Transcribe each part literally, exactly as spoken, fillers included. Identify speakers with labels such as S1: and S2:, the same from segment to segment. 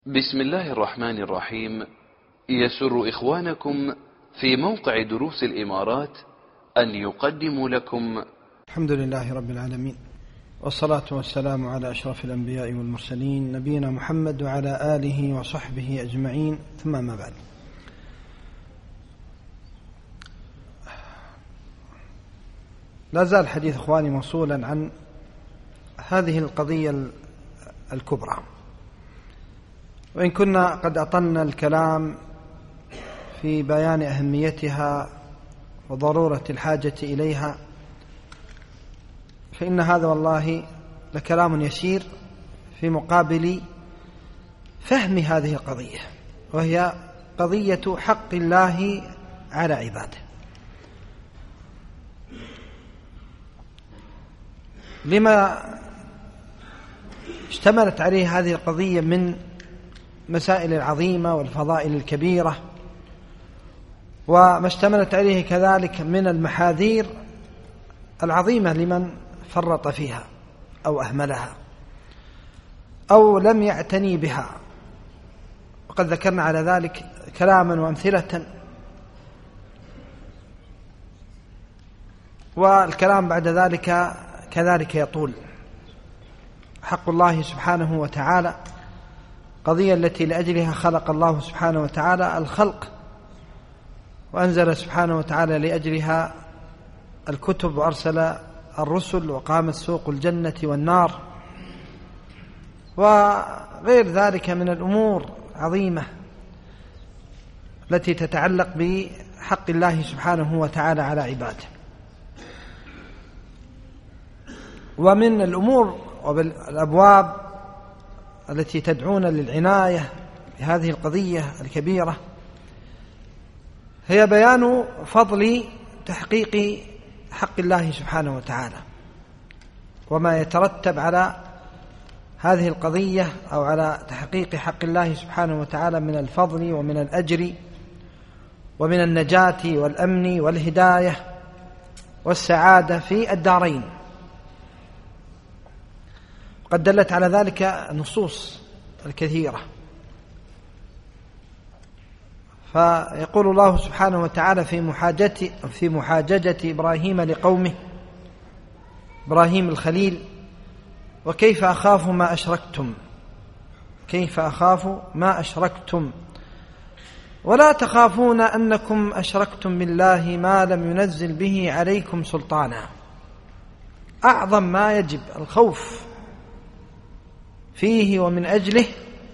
S1: بسم الله الرحمن الرحيم. يسر إخوانكم في موقع دروس الإمارات أن يقدموا لكم
S2: الحمد لله رب العالمين، والصلاة والسلام على أشرف الأنبياء والمرسلين نبينا محمد وعلى آله وصحبه أجمعين، ثم ما بعد. لا زال حديث إخواني موصولا عن هذه القضية الكبرى، وإن كنا قد أطلنا الكلام في بيان أهميتها وضرورة الحاجة إليها، فإن هذا والله لكلام يسير في مقابل فهم هذه القضية، وهي قضية حق الله على عباده. لما اشتملت عليه هذه القضية من مسائل العظيمة والفضائل الكبيرة، وما اشتملت عليه كذلك من المحاذير العظيمة لمن فرط فيها أو أهملها أو لم يعتني بها، وقد ذكرنا على ذلك كلاما وأمثلة، والكلام بعد ذلك كذلك يطول. حق الله سبحانه وتعالى قضية التي لأجلها خلق الله سبحانه وتعالى الخلق، وأنزل سبحانه وتعالى لأجلها الكتب وأرسل الرسل، وقامت سوق الجنة والنار وغير ذلك من الأمور العظيمة التي تتعلق بحق الله سبحانه وتعالى على عباده. ومن الأمور والأبواب التي تدعون للعناية بهذه القضية الكبيرة هي بيان فضل تحقيق حق الله سبحانه وتعالى، وما يترتب على هذه القضية أو على تحقيق حق الله سبحانه وتعالى من الفضل ومن الأجر ومن النجاة والأمن والهداية والسعادة في الدارين. قد دلت على ذلك النصوص الكثيرة، فيقول الله سبحانه وتعالى في محاججة في محاججة إبراهيم لقومه، إبراهيم الخليل: وكيف أخاف ما أشركتم كيف أخاف ما أشركتم ولا تخافون أنكم أشركتم بالله ما لم ينزل به عليكم سلطانا. أعظم ما يجب الخوف فيه ومن أجله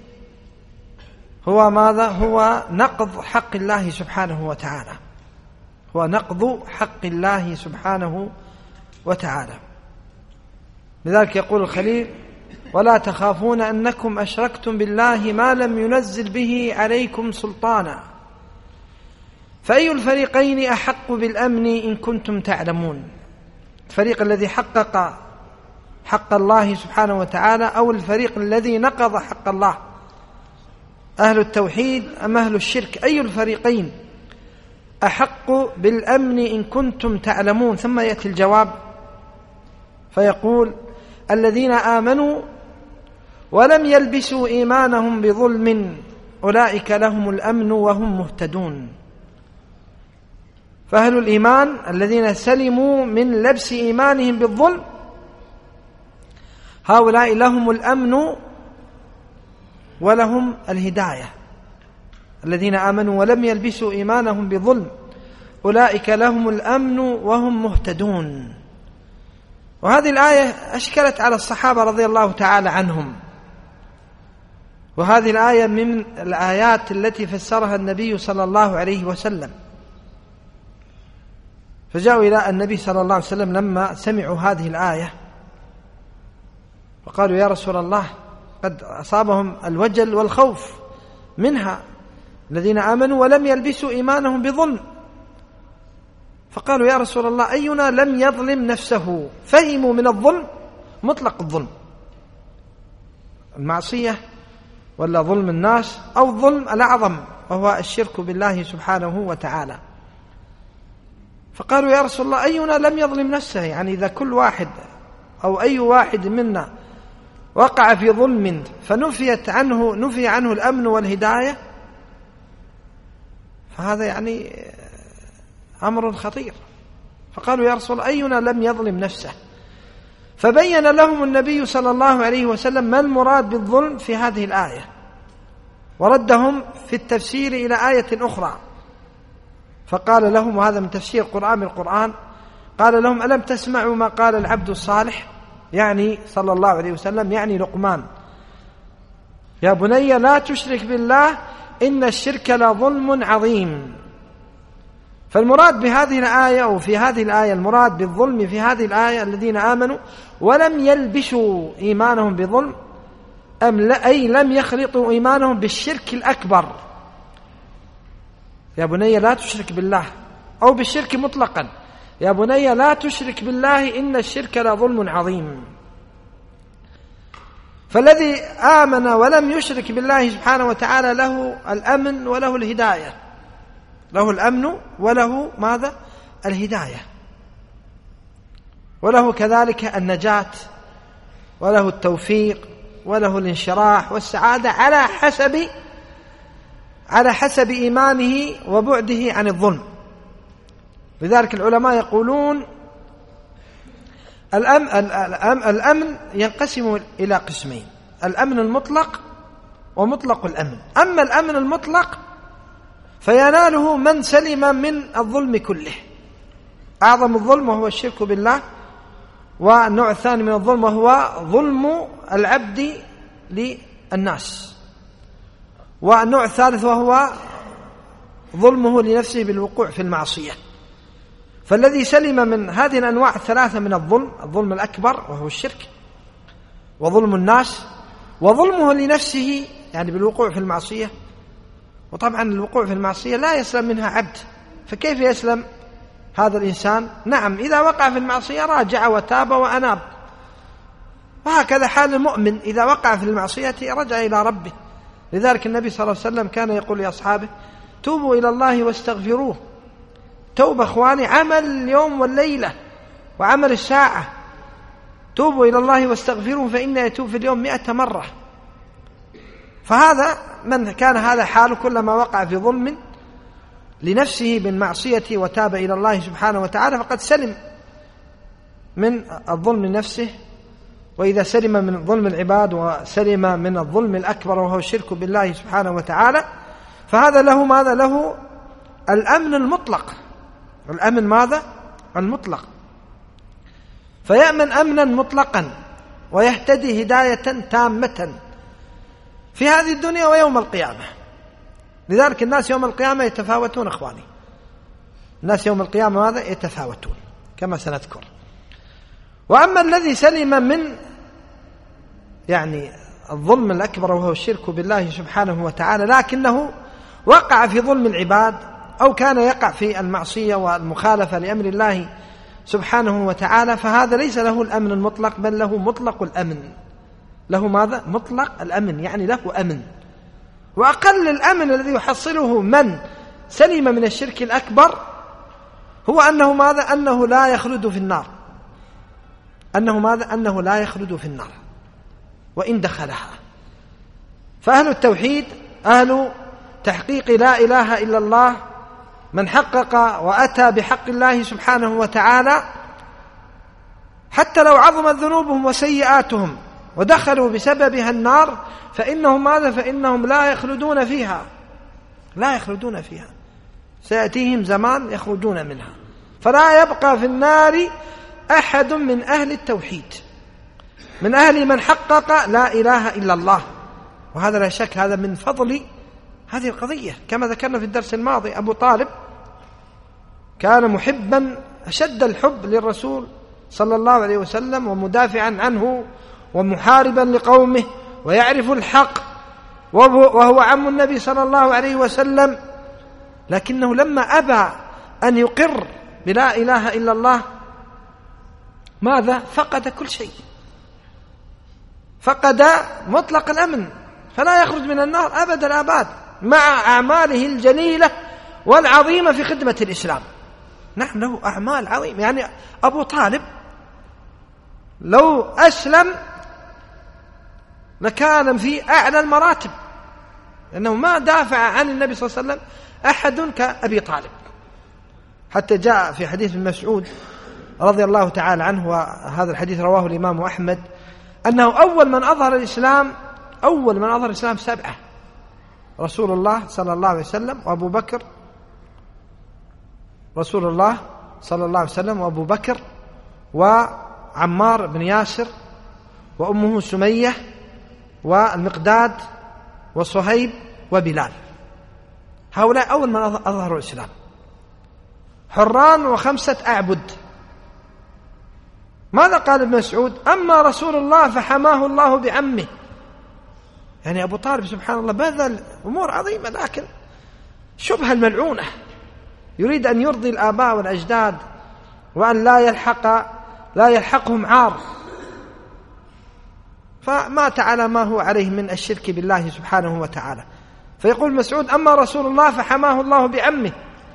S2: هو ماذا؟ هو نقض حق الله سبحانه وتعالى، هو نقض حق الله سبحانه وتعالى. لذلك يقول الخليل: ولا تخافون أنكم أشركتم بالله ما لم ينزل به عليكم سلطانا، فأي الفريقين أحق بالأمن إن كنتم تعلمون؟ الفريق الذي حقق حق الله سبحانه وتعالى أو الفريق الذي نقض حق الله؟ أهل التوحيد أم أهل الشرك؟ أي الفريقين أحق بالأمن إن كنتم تعلمون؟ ثم يأتي الجواب فيقول: الذين آمنوا ولم يلبسوا إيمانهم بظلم أولئك لهم الأمن وهم مهتدون. فأهل الإيمان الذين سلموا من لبس إيمانهم بالظلم هؤلاء لهم الأمن ولهم الهداية. الذين آمنوا ولم يلبسوا إيمانهم بظلم أولئك لهم الأمن وهم مهتدون. وهذه الآية أشكلت على الصحابة رضي الله تعالى عنهم، وهذه الآية من الآيات التي فسرها النبي صلى الله عليه وسلم، فجاءوا إلى النبي صلى الله عليه وسلم لما سمعوا هذه الآية وقالوا: يا رسول الله، قد أصابهم الوجل والخوف منها، الذين آمنوا ولم يلبسوا إيمانهم بظلم. فقالوا: يا رسول الله، أينا لم يظلم نفسه؟ فهموا من الظلم مطلق الظلم، المعصية ولا ظلم الناس، أو الظلم الأعظم وهو الشرك بالله سبحانه وتعالى. فقالوا: يا رسول الله، أينا لم يظلم نفسه؟ يعني إذا كل واحد أو أي واحد منا وقع في ظلم فنفيت عنه نفي عنه الأمن والهداية، فهذا يعني أمر خطير. فقالوا يا رسول الله أينا لم يظلم نفسه؟ فبين لهم النبي صلى الله عليه وسلم ما المراد بالظلم في هذه الآية، وردهم في التفسير إلى آية أخرى، فقال لهم، وهذا من تفسير القرآن بالقرآن، قال لهم ألم تسمعوا ما قال العبد الصالح، يعني صلى الله عليه وسلم، يعني لقمان، يا بني لا تشرك بالله إن الشرك لظلم عظيم. فالمراد بهذه الآية أو في هذه الآية المراد بالظلم في هذه الآية الذين آمنوا ولم يلبسوا إيمانهم بظلم، أم لا أي لم يخلطوا إيمانهم بالشرك الأكبر. يا بني لا تشرك بالله، أو بالشرك مطلقا، يا بني لا تشرك بالله إن الشرك لظلم عظيم. فالذي آمن ولم يشرك بالله سبحانه وتعالى له الأمن وله الهداية، له الأمن وله ماذا؟ الهداية، وله كذلك النجاة، وله التوفيق، وله الانشراح والسعادة على حسب على حسب إيمانه وبعده عن الظلم. لذلك العلماء يقولون الأمن, الأمن ينقسم إلى قسمين: الأمن المطلق ومطلق الأمن. أما الأمن المطلق فيناله من سلم من الظلم كله، أعظم الظلم وهو الشرك بالله، والنوع الثاني من الظلم وهو ظلم العبد للناس، والنوع الثالث وهو ظلمه لنفسه بالوقوع في المعصية. فالذي سلم من هذه الأنواع الثلاثة من الظلم، الظلم الأكبر وهو الشرك، وظلم الناس، وظلمه لنفسه يعني بالوقوع في المعصية. وطبعا الوقوع في المعصية لا يسلم منها عبد، فكيف يسلم هذا الإنسان؟ نعم إذا وقع في المعصية راجع وتاب وأناب، وهكذا حال المؤمن إذا وقع في المعصية رجع إلى ربه. لذلك النبي صلى الله عليه وسلم كان يقول لأصحابه: توبوا إلى الله واستغفروه. توبة أخواني عمل اليوم والليلة وعمل الساعة. توبوا إلى الله واستغفروه فإنه يتوب في اليوم مئة مرة. فهذا من كان هذا حاله كلما وقع في ظلم لنفسه بالمعصية وتاب إلى الله سبحانه وتعالى فقد سلم من الظلم لنفسه. وإذا سلم من ظلم العباد وسلم من الظلم الأكبر وهو الشرك بالله سبحانه وتعالى فهذا له ماذا؟ له الأمن المطلق. الأمن ماذا؟ المطلق. فيأمن أمنا مطلقا ويهتدي هداية تامة في هذه الدنيا ويوم القيامة. لذلك الناس يوم القيامة يتفاوتون أخواني، الناس يوم القيامة ماذا؟ يتفاوتون كما سنذكر. وأما الذي سلم من يعني الظلم الأكبر وهو الشرك بالله سبحانه وتعالى لكنه وقع في ظلم العباد أو كان يقع في المعصية والمخالفة لأمر الله سبحانه وتعالى فهذا ليس له الأمن المطلق بل له مطلق الأمن. له ماذا؟ مطلق الأمن، يعني له أمن. وأقل الأمن الذي يحصله من سلم من الشرك الأكبر هو أنه ماذا؟ أنه لا يخلد في النار. أنه ماذا؟ أنه لا يخلد في النار وإن دخلها. فأهل التوحيد أهل تحقيق لا إله إلا الله من حقق وأتى بحق الله سبحانه وتعالى حتى لو عظمت ذنوبهم وسيئاتهم ودخلوا بسببها النار فإنهم ماذا؟ فإنهم لا يخلدون فيها، لا يخلدون فيها، سيأتيهم زمان يخرجون منها. فلا يبقى في النار أحد من أهل التوحيد، من أهل من حقق لا إله إلا الله. وهذا لا شك هذا من فضل هذه القضية. كما ذكرنا في الدرس الماضي أبو طالب كان محبا أشد الحب للرسول صلى الله عليه وسلم ومدافعا عنه ومحاربا لقومه ويعرف الحق وهو عم النبي صلى الله عليه وسلم، لكنه لما أبى أن يقر بلا إله إلا الله ماذا؟ فقد كل شيء، فقد مطلق الأمن، فلا يخرج من النار أبد الآباد مع أعماله الجليلة والعظيمة في خدمة الإسلام. نعم له أعمال عظيمة. يعني أبو طالب لو أسلم مكانا في أعلى المراتب، لأنه ما دافع عن النبي صلى الله عليه وسلم أحد كأبي طالب. حتى جاء في حديث ابن مسعود رضي الله تعالى عنه، وهذا الحديث رواه الإمام أحمد، أنه أول من أظهر الإسلام أول من أظهر الإسلام سبعة: رسول الله صلى الله عليه وسلم، وأبو بكر رسول الله صلى الله عليه وسلم وأبو بكر وعمار بن ياسر وأمه سمية والمقداد وصهيب وبلال. هؤلاء أول من أظهروا الإسلام. حران وخمسة أعبد. ماذا قال ابن مسعود؟ أما رسول الله فحماه الله بعمه. يعني أبو طالب سبحان الله بذل أمور عظيمة، لكن شبهة الملعونة، يريد أن يرضي الآباء والأجداد وأن لا يلحق لا يلحقهم عار، فمات على ما هو عليه من الشرك بالله سبحانه وتعالى. فيقول مسعود: أما رسول الله فحماه الله بعمه،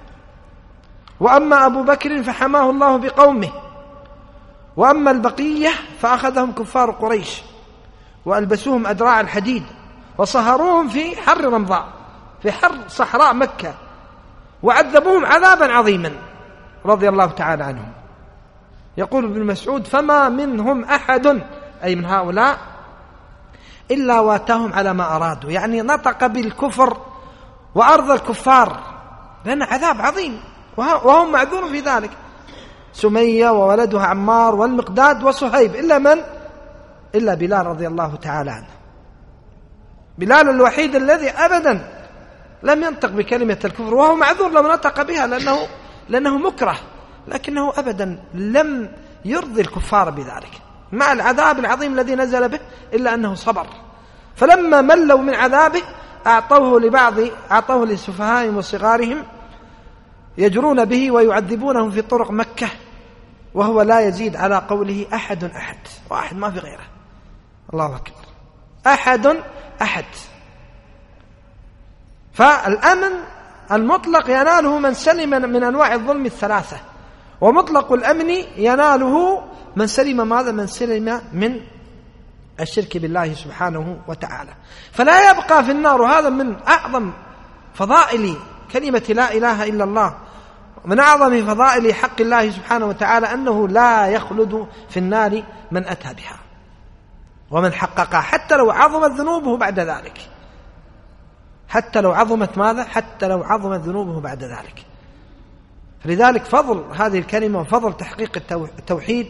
S2: وأما أبو بكر فحماه الله بقومه، وأما البقية فأخذهم كفار قريش وألبسوهم أدراع الحديد وصهروهم في حر رمضاء، في حر صحراء مكة، وعذبوهم عذابا عظيما رضي الله تعالى عنهم. يقول ابن مسعود: فما منهم أحد، أي من هؤلاء، إلا واتاهم على ما أرادوا، يعني نطق بالكفر وأرض الكفار، لأن عذاب عظيم وهم معذور في ذلك. سمية وولدها عمار والمقداد وصهيب، إلا من؟ إلا بلال رضي الله تعالى عنه. بلال الوحيد الذي أبدا لم ينطق بكلمة الكفر، وهو معذور لو نطق بها لأنه, لأنه مكره، لكنه أبدا لم يرضي الكفار بذلك مع العذاب العظيم الذي نزل به، إلا أنه صبر. فلما ملوا من عذابه أعطوه لبعض أعطوه لسفهائهم وصغارهم يجرون به ويعذبونهم في طرق مكة، وهو لا يزيد على قوله أحد أحد، واحد ما في غيره. الله أكبر، أحد أحد. فالأمن المطلق يناله من سلم من أنواع الظلم الثلاثة، ومطلق الأمن يناله من سلم ماذا؟ من سلم من الشرك بالله سبحانه وتعالى. فلا يبقى في النار، وهذا من أعظم فضائل كلمة لا إله إلا الله، من أعظم فضائل حق الله سبحانه وتعالى أنه لا يخلد في النار من أتى بها ومن حققها، حتى لو عظمت ذنوبه بعد ذلك، حتى لو عظمت ماذا؟ حتى لو عظمت ذنوبه بعد ذلك. لذلك فضل هذه الكلمة وفضل تحقيق التوحيد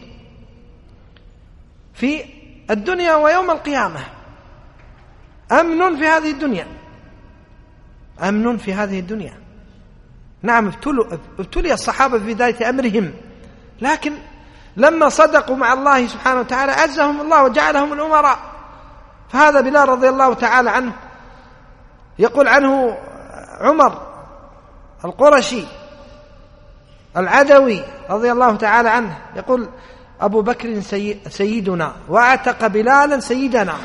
S2: في الدنيا ويوم القيامة. أمن في هذه الدنيا، أمن في هذه الدنيا. نعم، ابتلي الصحابة في بداية أمرهم، لكن لما صدقوا مع الله سبحانه وتعالى عزهم الله وجعلهم الأمراء. فهذا بلال رضي الله تعالى عنه، يقول عنه عمر القرشي العدوي رضي الله تعالى عنه، يقول: أبو بكر سيدنا وأعتق بلالا سيدنا.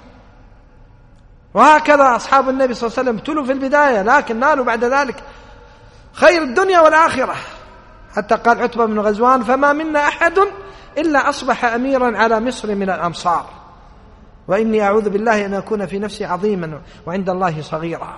S2: وهكذا أصحاب النبي صلى الله عليه وسلم ابتلوا في البداية، لكن نالوا بعد ذلك خير الدنيا والآخرة. حتى قال عتبة بن غزوان: فما منا أحد إلا أصبح أميرا على مصر من الأمصار، وإني أعوذ بالله أن أكون في نفسي عظيما وعند الله صغيرا.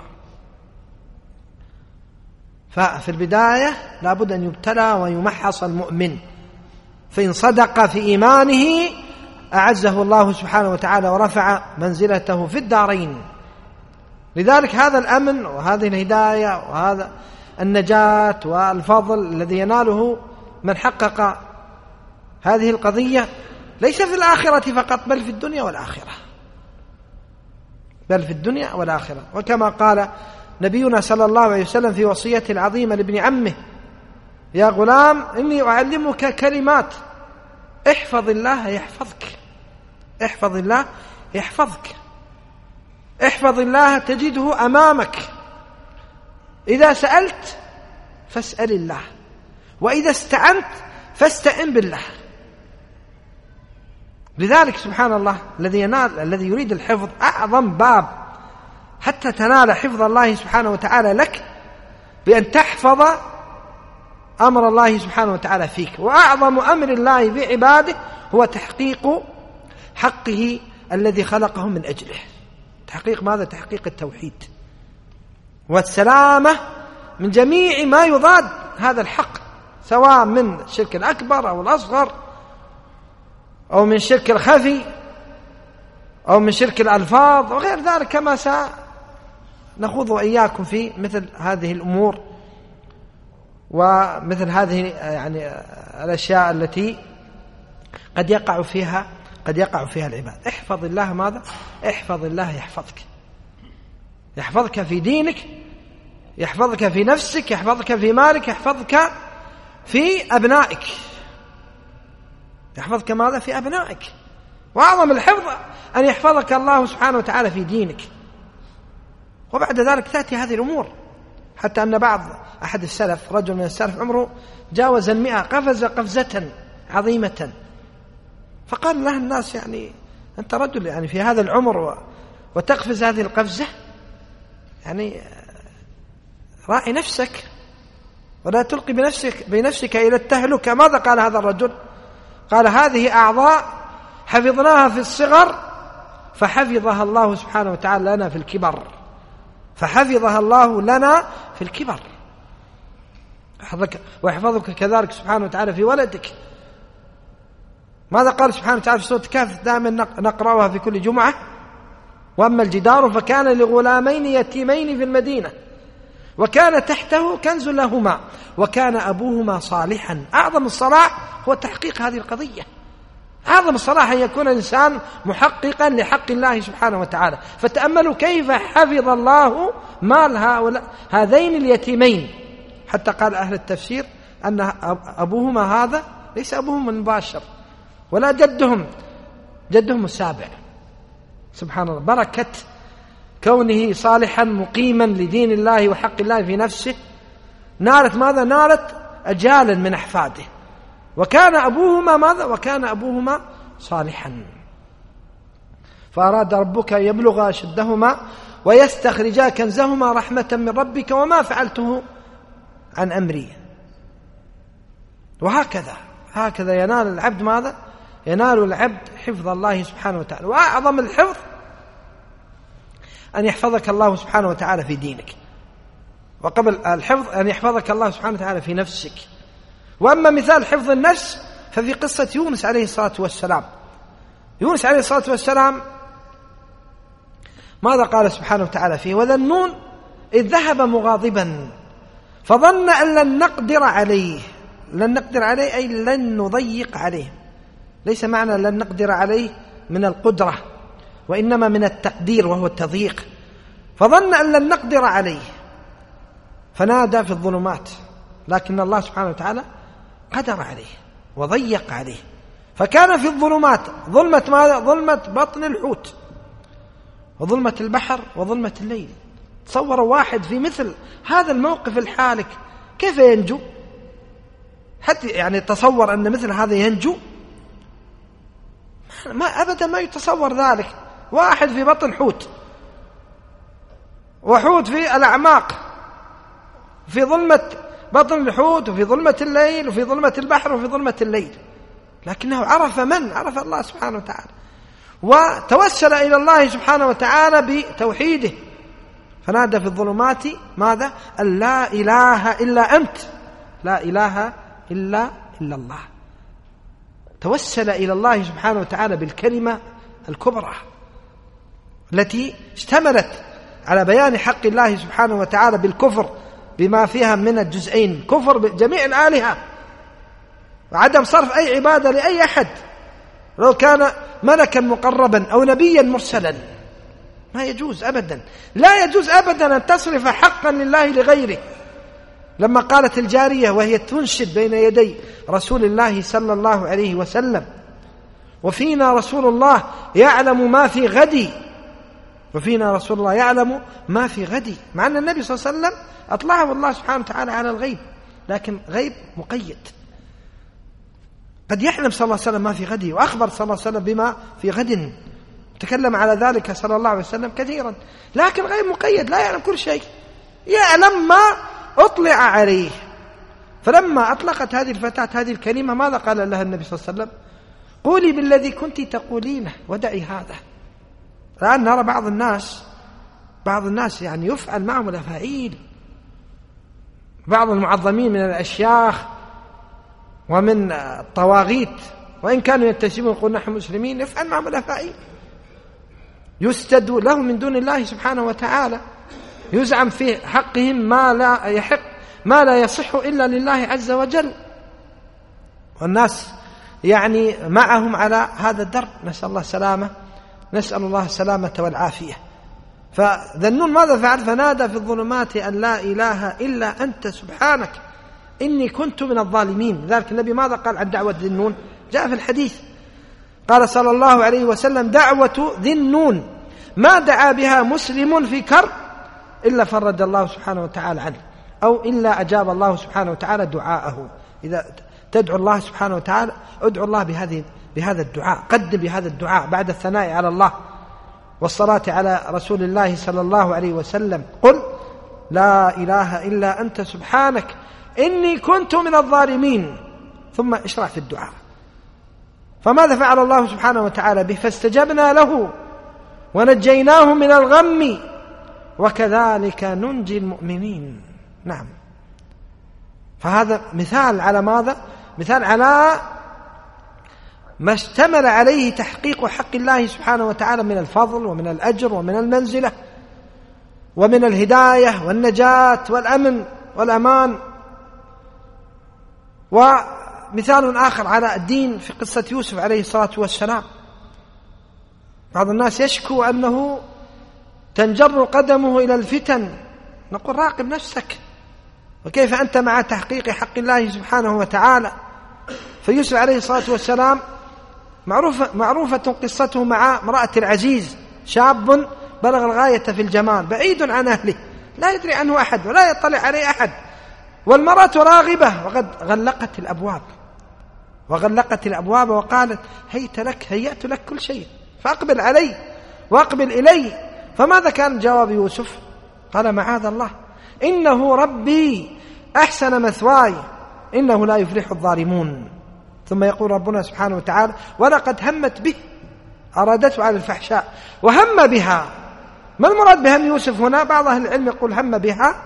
S2: ففي البداية لابد أن يبتلى ويمحص المؤمن، فإن صدق في إيمانه أعزه الله سبحانه وتعالى ورفع منزلته في الدارين. لذلك هذا الأمن وهذه الهداية وهذا النجاة والفضل الذي يناله من حقق هذه القضية ليس في الآخرة فقط، بل في الدنيا والآخرة، بل في الدنيا والآخرة. وكما قال نبينا صلى الله عليه وسلم في وصيته العظيمة لابن عمه: يا غلام إني أعلمك كلمات، احفظ الله يحفظك، احفظ الله يحفظك، احفظ الله تجده أمامك، إذا سألت فاسأل الله، وإذا استعنت فاستعن بالله. لذلك سبحان الله الذي ينال الذي يريد الحفظ، أعظم باب حتى تنال حفظ الله سبحانه وتعالى لك بأن تحفظ أمر الله سبحانه وتعالى فيك. وأعظم أمر الله في عباده هو تحقيق حقه الذي خلقهم من أجله. تحقيق ماذا؟ تحقيق التوحيد والسلامة من جميع ما يضاد هذا الحق، سواء من الشرك الأكبر أو الأصغر، أو من شرك الخفي، أو من شرك الألفاظ وغير ذلك، كما سنخوض وإياكم في مثل هذه الأمور ومثل هذه يعني الأشياء التي قد يقع فيها قد يقع فيها العباد. احفظ الله ماذا؟ احفظ الله يحفظك، يحفظك في دينك، يحفظك في نفسك، يحفظك في مالك، يحفظك في أبنائك، يحفظك ماذا؟ في أبنائك. وأعظم الحفظ أن يحفظك الله سبحانه وتعالى في دينك، وبعد ذلك تأتي هذه الأمور. حتى أن بعض أحد السلف، رجل من السلف عمره جاوز المئة، قفز قفزة عظيمة، فقال له الناس يعني أنت رجل يعني في هذا العمر وتقفز هذه القفزة، يعني راعي نفسك ولا تلقي بنفسك, بنفسك إلى التهلكة. ماذا قال هذا الرجل؟ قال هذه أعضاء حفظناها في الصغر فحفظها الله سبحانه وتعالى لنا في الكبر، فحفظها الله لنا في الكبر، ويحفظك كذلك سبحانه وتعالى في ولدك. ماذا قال سبحانه وتعالى في سورة الكهف؟ دائما نقرأها في كل جمعة: وأما الجدار فكان لغلامين يتيمين في المدينة وكان تحته كنز لهما وكان أبوهما صالحا. أعظم الصلاح هو تحقيق هذه القضية، أعظم الصلاح أن يكون الإنسان محققا لحق الله سبحانه وتعالى. فتأملوا كيف حفظ الله مال هؤلاء هذين اليتيمين، حتى قال أهل التفسير أن أبوهما هذا ليس أبوهم المباشر ولا جدهم، جدهم السابع. سبحان الله، بركة كونه صالحا مقيما لدين الله وحق الله في نفسه نالت ماذا؟ نالت أجالا من أحفاده. وكان أبوهما ماذا؟ وكان أبوهما صالحا. فأراد ربك يبلغ أشدهما ويستخرجا كنزهما رحمة من ربك وما فعلته عن أمري. وهكذا هكذا ينال العبد ماذا؟ ينال العبد حفظ الله سبحانه وتعالى. وأعظم الحفظ أن يحفظك الله سبحانه وتعالى في دينك، وقبل الحفظ أن يحفظك الله سبحانه وتعالى في نفسك. وأما مثال حفظ النفس ففي قصة يونس عليه الصلاة والسلام. يونس عليه الصلاة والسلام ماذا قال سبحانه وتعالى فيه؟ وذا النون إذ ذهب مغاضبا فظن أن لن نقدر عليه. لن نقدر عليه أي لن نضيق عليه، ليس معنى لن نقدر عليه من القدرة، وإنما من التقدير وهو التضييق. فظن أن لن نقدر عليه فنادى في الظلمات، لكن الله سبحانه وتعالى قدر عليه وضيق عليه، فكان في الظلمات. ظلمة ماذا؟ ظلمة بطن الحوت وظلمة البحر وظلمة الليل. تصور واحد في مثل هذا الموقف الحالك كيف ينجو؟ حتى يعني تصور أن مثل هذا ينجو؟ ما أبدا ما يتصور ذلك. واحد في بطن حوت، وحوت في الأعماق، في ظلمة بطن الحوت وفي ظلمة الليل وفي ظلمة البحر وفي ظلمة الليل، لكنه عرف من؟ عرف الله سبحانه وتعالى، وتوسل إلى الله سبحانه وتعالى بتوحيده، فنادى في الظلمات ماذا؟ أن لا إله إلا أنت، لا إله إلا إلا الله. توسل إلى الله سبحانه وتعالى بالكلمة الكبرى التي اشتملت على بيان حق الله سبحانه وتعالى بالكفر بما فيها من الجزئين، كفر بجميع الآلهة وعدم صرف أي عبادة لأي أحد لو كان ملكا مقربا أو نبيا مرسلا. ما يجوز أبدا، لا يجوز أبدا أن تصرف حقا لله لغيره. لما قالت الجارية وهي تنشد بين يدي رسول الله صلى الله عليه وسلم: وفينا رسول الله يعلم ما في غدي، وفينا رسول الله يعلم ما في غدي، مع أن النبي صلى الله عليه وسلم أطلعه الله سبحانه وتعالى على الغيب، لكن غيب مقيد. قد يعلم صلى الله عليه وسلم ما في غدي، وأخبر صلى الله عليه وسلم بما في غد، تكلم على ذلك صلى الله عليه وسلم كثيرا، لكن غيب مقيد، لا يعلم كل شيء، يعلم ما أطلع عليه. فلما أطلقت هذه الفتاة هذه الكلمة ماذا قال لها النبي صلى الله عليه وسلم؟ قولي بالذي كنت تقولينه ودعي هذا. الآن نرى بعض الناس بعض الناس يعني يفعل معهم الأفاعيل، بعض المعظمين من الأشياخ ومن الطواغيت وإن كانوا يتسمون يقول نحن مسلمين، يفعل معهم الأفاعيل، يسجد له من دون الله سبحانه وتعالى، يزعم في حقهم ما لا يحق ما لا يصح إلا لله عز وجل، والناس يعني معهم على هذا الدرب، نسأل الله السلامة نسأل الله السلامة والعافية. فذنون ماذا فعل؟ فنادى في الظلمات أن لا إله إلا أنت سبحانك إني كنت من الظالمين. ذلك النبي ماذا قال عن دعوة ذنون؟ جاء في الحديث قال صلى الله عليه وسلم دعوة ذنون ما دعا بها مسلم في كرب إلا فرج الله سبحانه وتعالى عنه، أو إلا أجاب الله سبحانه وتعالى دعاءه. إذا تدعو الله سبحانه وتعالى ادعو الله بهذه بهذا الدعاء، قدم بهذا الدعاء بعد الثناء على الله والصلاة على رسول الله صلى الله عليه وسلم، قل لا إله إلا أنت سبحانك إني كنت من الظالمين، ثم اشرع في الدعاء. فماذا فعل الله سبحانه وتعالى به؟ فاستجبنا له ونجيناه من الغم وكذلك ننجي المؤمنين. نعم، فهذا مثال على ماذا؟ مثال على ما اشتمل عليه تحقيق حق الله سبحانه وتعالى من الفضل ومن الأجر ومن المنزلة ومن الهداية والنجاة والأمن والأمان. ومثال آخر على الدين في قصة يوسف عليه الصلاة والسلام. بعض الناس يشكو أنه تنجر قدمه إلى الفتن، نقول راقب نفسك، وكيف أنت مع تحقيق حق الله سبحانه وتعالى. فيوسف عليه الصلاة والسلام معروفة, معروفة قصته مع امرأة العزيز، شاب بلغ الغاية في الجمال بعيد عن أهله، لا يدري عنه أحد ولا يطلع عليه أحد، والمرأة راغبة وقد غلقت الأبواب وغلقت الأبواب وقالت هيت لك هيأت لك كل شيء فأقبل علي وأقبل إلي. فماذا كان جواب يوسف؟ قال معاذ الله إنه ربي أحسن مثواي إنه لا يفلح الظالمون. ثم يقول ربنا سبحانه وتعالى ولقد همت به، أرادته على الفحشاء وهم بها. ما المراد بهم يوسف هنا؟ بعض أهل العلم يقول هم بها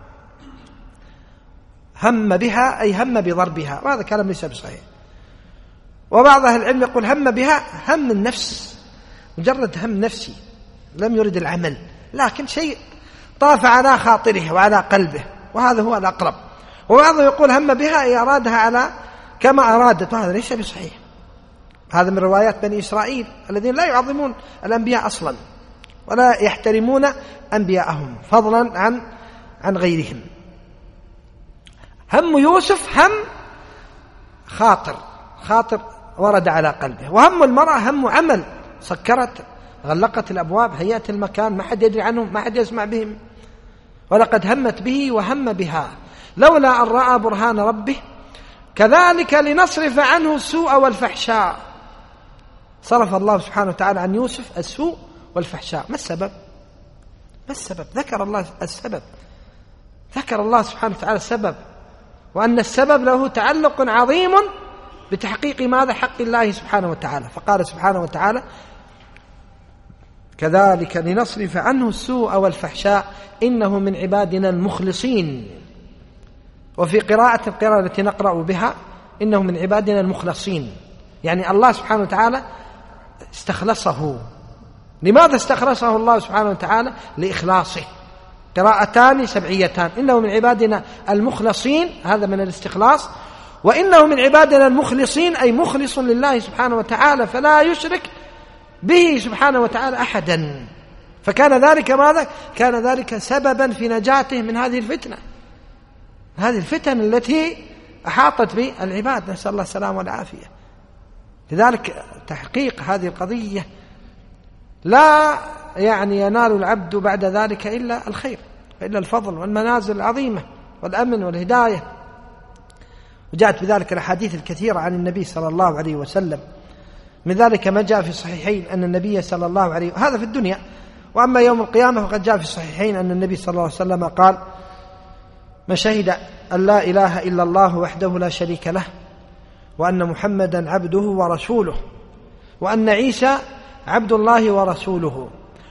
S2: هم بها أي هم بضربها، وهذا كلام ليس بصحيح. وبعض أهل العلم يقول هم بها هم النفس، مجرد هم نفسي لم يرد العمل، لكن شيء طاف على خاطره وعلى قلبه، وهذا هو الأقرب. وبعضهم يقول هم بها أي أرادها على كما أرادت، وهذا ليس بصحيح. هذا من روايات بني إسرائيل الذين لا يعظمون الأنبياء أصلا ولا يحترمون أنبياءهم فضلا عن عن غيرهم. هم يوسف هم خاطر خاطر ورد على قلبه، وهم المرأة هم عمل، سكرت غلقت الأبواب هيأت المكان، ما حد يدري عنهم ما حد يسمع بهم. ولقد همت به وهم بها لولا أن رأى برهان ربه كذلك لنصرف عنه السوء والفحشاء. صرف الله سبحانه وتعالى عن يوسف السوء والفحشاء. ما السبب؟ ما السبب؟ ذكر الله السبب، ذكر الله سبحانه وتعالى السبب، وأن السبب له تعلق عظيم بتحقيق ماذا؟ حق الله سبحانه وتعالى. فقال سبحانه وتعالى كذلك لنصرف عنه السوء والفحشاء إنه من عبادنا المخلصين. وفي قراءة القراءة التي نقرأ بها إنه من عبادنا المخلصين، يعني الله سبحانه وتعالى استخلصه. لماذا استخلصه الله سبحانه وتعالى؟ لإخلاصه. قراءتان سبعيتان، إنه من عبادنا المخلصين، هذا من الاستخلاص، وإنه من عبادنا المخلصين أي مخلص لله سبحانه وتعالى فلا يشرك به سبحانه وتعالى أحدا. فكان ذلك ماذا؟ كان ذلك سببا في نجاته من هذه الفتنة، هذه الفتن التي أحاطت بالعباد، نسأل الله السلامة والعافية. لذلك تحقيق هذه القضية لا يعني ينال العبد بعد ذلك إلا الخير وإلا الفضل والمنازل العظيمة والأمن والهداية. وجاءت بذلك الأحاديث الكثيرة عن النبي صلى الله عليه وسلم، من ذلك ما جاء في الصحيحين أن النبي صلى الله عليه وسلم، هذا في الدنيا، وأما يوم القيامة فقد جاء في الصحيحين أن النبي صلى الله عليه وسلم قال من شهد أن لا إله إلا الله وحده لا شريك له وأن محمدا عبده ورسوله وأن عيسى عبد الله ورسوله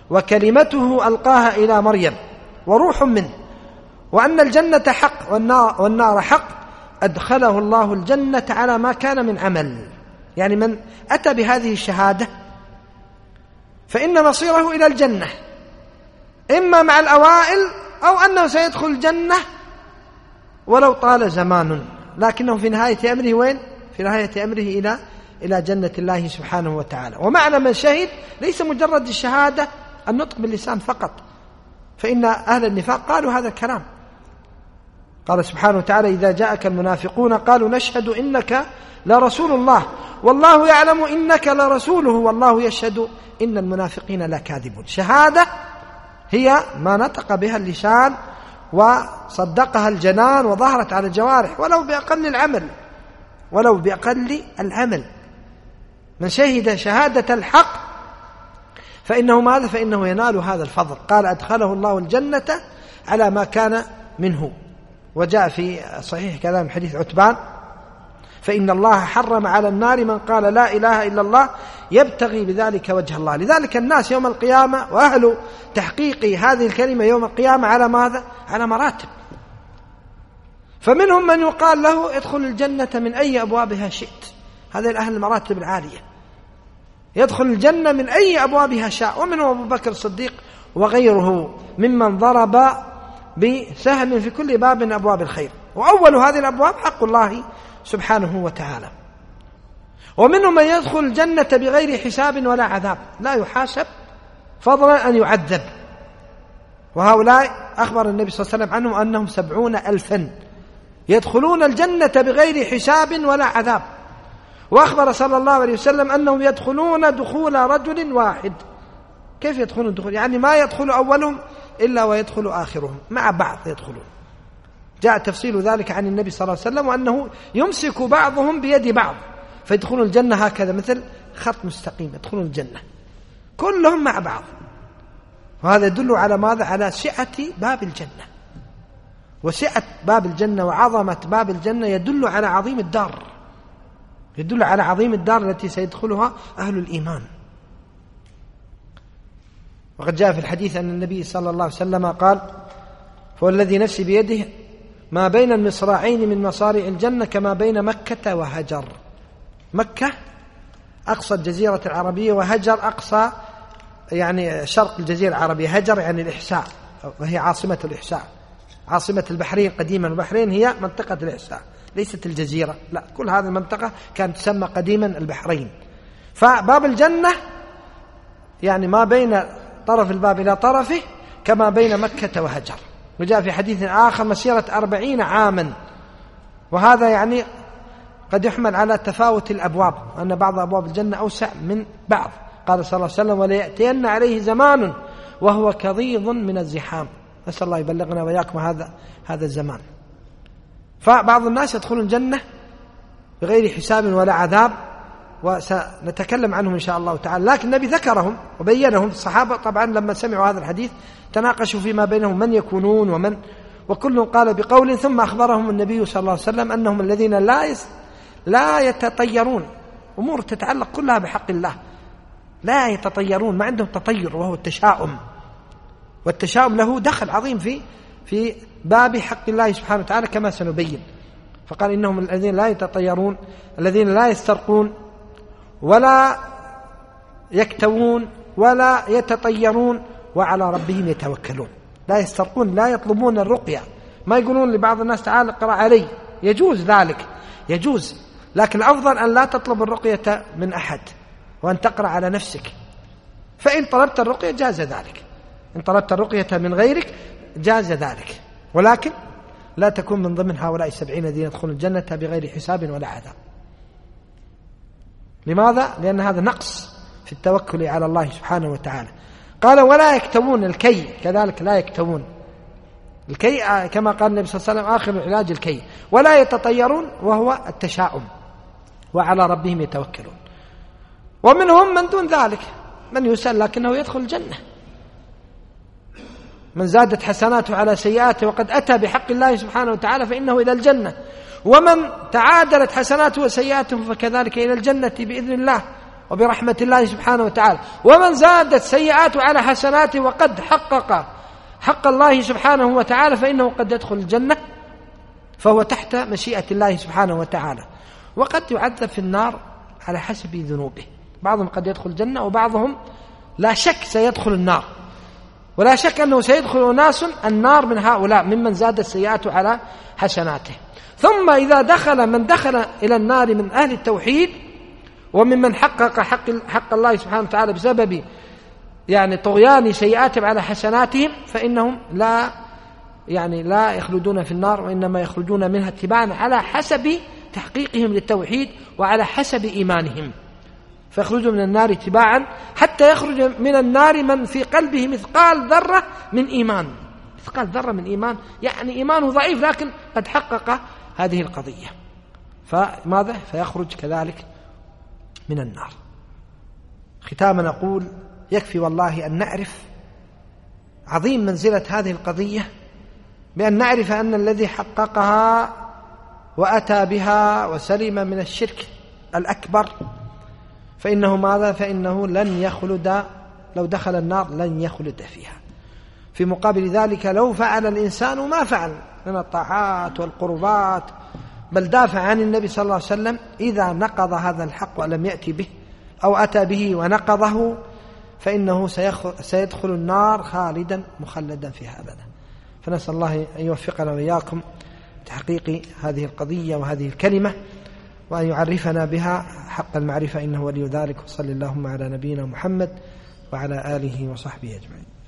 S2: وكلمته ألقاها إلى مريم وروح منه، وأن الجنة حق والنار, والنار حق، أدخله الله الجنة على ما كان من عمل. يعني من أتى بهذه الشهادة فإن مصيره إلى الجنة، إما مع الأوائل أو أنه سيدخل الجنة ولو طال زمان، لكنه في نهاية أمره وين؟ في نهاية أمره إلى إلى جنة الله سبحانه وتعالى. ومعنى من شهد ليس مجرد الشهادة النطق باللسان فقط، فإن أهل النفاق قالوا هذا الكلام. قال سبحانه وتعالى: إذا جاءك المنافقون قالوا نشهد إنك لرسول الله والله يعلم إنك لرسوله والله يشهد إن المنافقين لكاذبون. شهادة هي ما نطق بها اللسان وصدقها الجنان وظهرت على الجوارح ولو بأقل العمل، ولو بأقل العمل. من شهد شهادة الحق فإنه ماذا؟ فإنه ينال هذا الفضل. قال: أدخله الله الجنة على ما كان منه. وجاء في صحيح كلام حديث عتبان: فإن الله حرم على النار من قال لا إله إلا الله يبتغي بذلك وجه الله. لذلك الناس يوم القيامة وأهل تحقيق هذه الكلمة يوم القيامة على ماذا؟ على مراتب. فمنهم من يقال له ادخل الجنة من أي أبوابها شئت، هذه الأهل المراتب العالية، يدخل الجنة من أي أبوابها شاء. ومنهم أبو بكر الصديق وغيره ممن ضرب بسهم في كل باب من أبواب الخير، وأول هذه الأبواب حق الله سبحانه وتعالى. ومنهم من يدخل الجنة بغير حساب ولا عذاب، لا يحاسب فضلا أن يعذب. وهؤلاء أخبر النبي صلى الله عليه وسلم عنهم أنهم سبعون ألفا يدخلون الجنة بغير حساب ولا عذاب. وأخبر صلى الله عليه وسلم أنهم يدخلون دخول رجل واحد. كيف يدخلون دخول؟ يعني ما يدخل أولهم إلا ويدخل آخرهم، مع بعض يدخلون. جاء تفصيل ذلك عن النبي صلى الله عليه وسلم، وأنه يمسك بعضهم بيد بعض فيدخلون الجنة هكذا مثل خط مستقيم، يدخلون الجنة كلهم مع بعض. وهذا يدل على ماذا؟ على سعة باب الجنة، وسعة باب الجنة وعظمة باب الجنة يدل على عظيم الدار، يدل على عظيم الدار التي سيدخلها أهل الإيمان. وقد جاء في الحديث أن النبي صلى الله عليه وسلم قال: فوالذي نفسي بيده ما بين المصراعين من مصارع الجنة كما بين مكة وهجر. مكة أقصى الجزيرة العربية، وهجر أقصى يعني شرق الجزيرة العربية. هجر يعني الإحساء، وهي عاصمة الإحساء، عاصمة البحرين قديما. البحرين هي منطقة الإحساء ليست الجزيرة، لا، كل هذه المنطقة كانت تسمى قديما البحرين. فباب الجنة يعني ما بين طرف الباب إلى طرفه كما بين مكة وهجر. وجاء في حديث آخر مسيرة أربعين عاما، وهذا يعني قد يحمل على تفاوت الأبواب، أن بعض أبواب الجنة أوسع من بعض. قال صلى الله عليه وسلم: وليأتين عليه زمان وهو كضيض من الزحام. نسأل الله يبلغنا وإياكم هذا هذا الزمان. فبعض الناس يدخلون الجنة بغير حساب ولا عذاب، وسنتكلم عنهم إن شاء الله تعالى. لكن النبي ذكرهم وبينهم. الصحابة طبعا لما سمعوا هذا الحديث تناقشوا فيما بينهم من يكونون ومن، وكل قال بقول، ثم أخبرهم النبي صلى الله عليه وسلم أنهم الذين لا يس لا يتطيرون، أمور تتعلق كلها بحق الله، لا يتطيرون، ما عندهم تطير وهو التشاؤم. والتشاؤم له دخل عظيم في في باب حق الله سبحانه وتعالى كما سنبين. فقال: إنهم الذين لا يتطيرون، الذين لا يسترقون ولا يكتوون ولا يتطيرون وعلى ربهم يتوكلون. لا يسترقون، لا يطلبون الرقية، ما يقولون لبعض الناس تعال اقرأ علي، يجوز ذلك، يجوز، لكن الأفضل أن لا تطلب الرقية من أحد وأن تقرأ على نفسك. فإن طلبت الرقية جاز ذلك، إن طلبت الرقية من غيرك جاز ذلك، ولكن لا تكون من ضمن هؤلاء السبعين الذين يدخلون الجنة بغير حساب ولا عذاب. لماذا؟ لأن هذا نقص في التوكل على الله سبحانه وتعالى. قال: ولا يكتوون، الكي كذلك لا يكتوون، الكي كما قال النبي صلى الله عليه وسلم آخر العلاج الكي. ولا يتطيرون وهو التشاؤم، وعلى ربهم يتوكلون. ومنهم من دون ذلك، من يسأل لكنه يدخل الجنة، من زادت حسناته على سيئاته وقد أتى بحق الله سبحانه وتعالى فإنه إلى الجنة، ومن تعادلت حسناته وسيئاته فكذلك إلى الجنة بإذن الله. وبرحمة الله سبحانه وتعالى. ومن زادت سيئاته على حسناته وقد حقق حق الله سبحانه وتعالى فإنه قد يدخل الجنة، فهو تحت مشيئة الله سبحانه وتعالى. وقد يعذب في النار على حسب ذنوبه، بعضهم قد يدخل الجنة وبعضهم لا شك سيدخل النار، ولا شك أنه سيدخل ناس النار من هؤلاء ممن زادت سيئاته على حسناته. ثم إذا دخل من دخل إلى النار من أهل التوحيد وممن حقق حق, حق الله سبحانه وتعالى بسبب يعني طغيان سيئاتهم على حسناتهم، فإنهم لا يعني لا يخلدون في النار، وإنما يخرجون منها اتباعا على حسب تحقيقهم للتوحيد وعلى حسب إيمانهم، فيخرجوا من النار اتباعا حتى يخرج من النار من في قلبه مثقال ذرة من إيمان، مثقال ذرة من إيمان، يعني إيمانه ضعيف لكن قد حقق هذه القضية، فماذا؟ فيخرج كذلك من النار. ختاما نقول يكفي والله أن نعرف عظيم منزلة هذه القضية، بأن نعرف أن الذي حققها وأتى بها وسلم من الشرك الأكبر فإنه ماذا؟ فإنه لن يخلد، لو دخل النار لن يخلد فيها. في مقابل ذلك لو فعل الإنسان ما فعل من الطاعات والقربات، بل دافع عن النبي صلى الله عليه وسلم، إذا نقض هذا الحق ولم يأتي به أو أتى به ونقضه فإنه سيدخل النار خالدا مخلدا فيها أبدا. فنسأل الله أن يوفقنا وإياكم تحقيق هذه القضية وهذه الكلمة، وأن يعرفنا بها حق المعرفة، إنه ولي ذلك. وصلى اللهم على نبينا محمد وعلى آله وصحبه أجمعين.